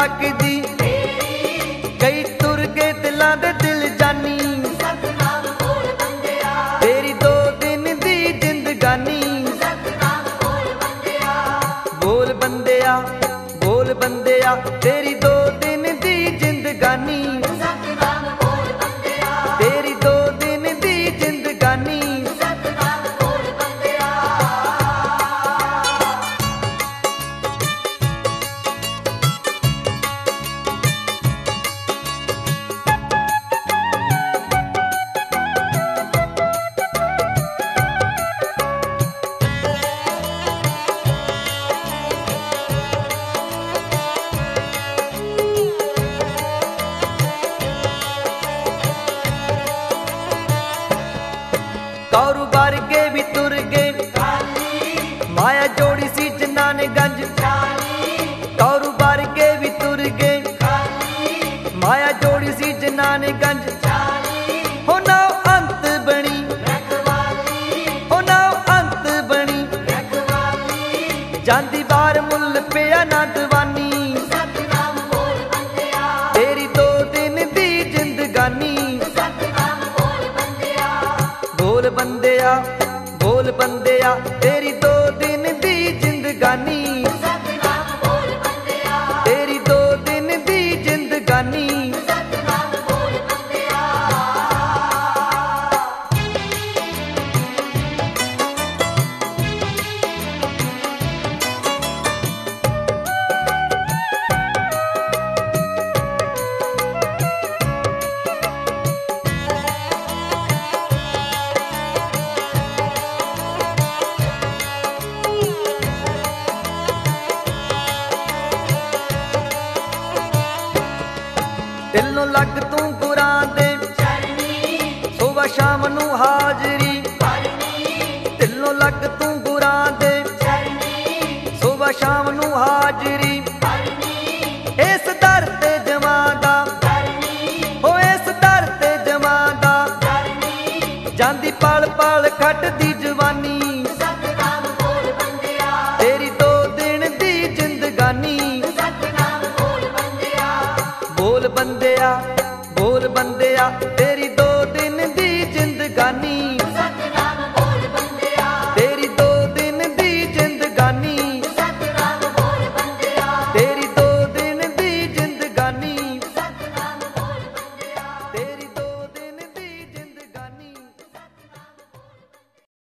ताकदी कई तुर गए दिलां दे दिल जानी सतनाम बोल बंदिया तेरी 2 दिन दी जिंदगानी बोल बंदिया बोल बंदिया तेरी 2 दिन दी जिंदगानी सतनाम बोल बंदिया तेरी 2 दिन दी जिंदगानी सतनाम बोल बंदिया कारोबार के भी तुर गए माया जोड़ी सी जनानगंज कारोबार के भी तुर गए माया जोड़ी सी जनानगंज हो ना अंत बनी हो ना अंत बनी जांदी बार मुल पिया ना दवानी सतनाम बोल बंदिया तेरी 2 दिन दी जिंदगानी बोल बंदिया बोल बंदिया तेरी 2 दिन दी जिंदगानी सतनाम बोल बंदिया तेरी 2 दिन दी जिंदगानी सतनाम बोल बंदिया दिलों लग तू कुरान दे सुबह शाम नू हाजरी दिलों लग तू कुरान दे सुबह शाम नू हाजरी इस दर ते जमादा हो इस दर ते जमादा जांदी पल पल खट दी जवानी सतनाम बोल बंदिया तेरी 2 दिन दी जिंदगानी सतनाम बोल बंदिया बोल बंदिया बोल बंदिया तेरी 2